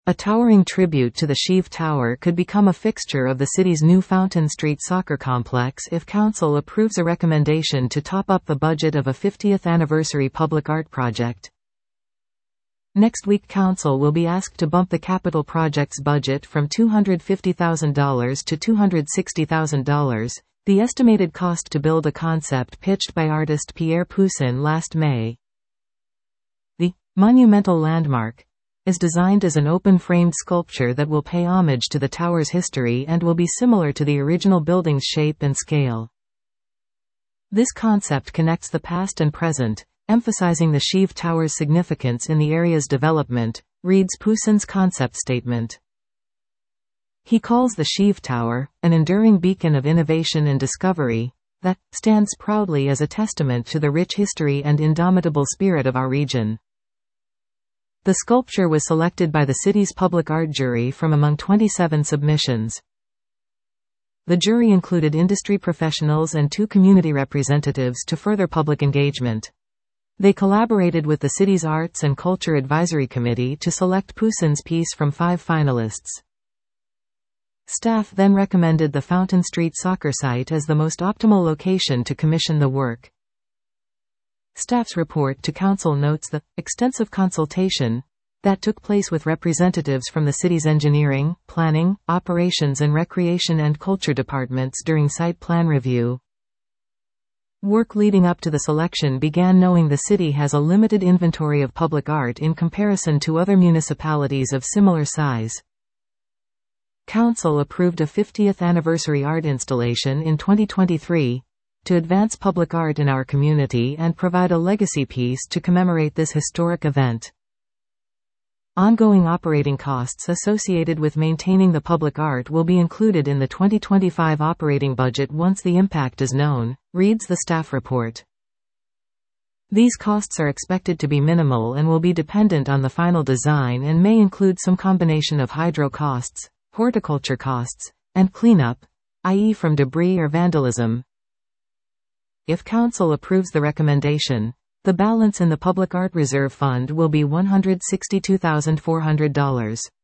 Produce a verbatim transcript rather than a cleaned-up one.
A towering tribute to the Sheave Tower could become a fixture of the city's new Fountain Street soccer complex if council approves a recommendation to top up the budget of a fiftieth anniversary public art project. Next week council will be asked to bump the capital project's budget from two hundred fifty thousand dollars to two hundred sixty thousand dollars, the estimated cost to build a concept pitched by artist Pierre Poussin last May. The monumental landmark is designed as an open-framed sculpture that will pay homage to the tower's history and will be similar to the original building's shape and scale. This concept connects the past and present, emphasizing the Sheave Tower's significance in the area's development, reads Poussin's concept statement. He calls the Sheave Tower an enduring beacon of innovation and discovery that stands proudly as a testament to the rich history and indomitable spirit of our region. The sculpture was selected by the city's public art jury from among twenty-seven submissions. The jury included industry professionals and two community representatives to further public engagement. They collaborated with the city's Arts and Culture Advisory Committee to select Poussin's piece from five finalists. Staff then recommended the Fountain Street soccer site as the most optimal location to commission the work. Staff's report to council notes the extensive consultation that took place with representatives from the city's engineering, planning, operations and recreation and culture departments during site plan review. Work leading up to the selection began knowing the city has a limited inventory of public art in comparison to other municipalities of similar size. Council approved a fiftieth anniversary art installation in twenty twenty-three to advance public art in our community and provide a legacy piece to commemorate this historic event. Ongoing operating costs associated with maintaining the public art will be included in the twenty twenty-five operating budget once the impact is known, reads the staff report. These costs are expected to be minimal and will be dependent on the final design and may include some combination of hydro costs, horticulture costs, and cleanup, that is from debris or vandalism. If council approves the recommendation, the balance in the Public Art Reserve Fund will be one hundred sixty-two thousand four hundred dollars.